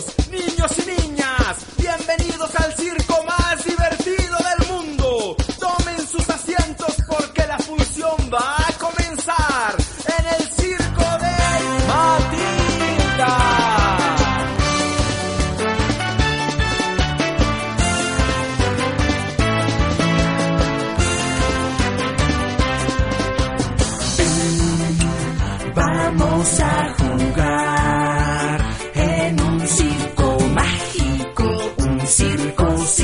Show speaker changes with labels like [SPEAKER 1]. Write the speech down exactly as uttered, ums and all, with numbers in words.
[SPEAKER 1] Caballeros, niños y niñas, bienvenidos al circo más divertido del mundo. Tomen sus asientos porque la función va a comenzar en el circo de Matilda.
[SPEAKER 2] Vamos a jugar.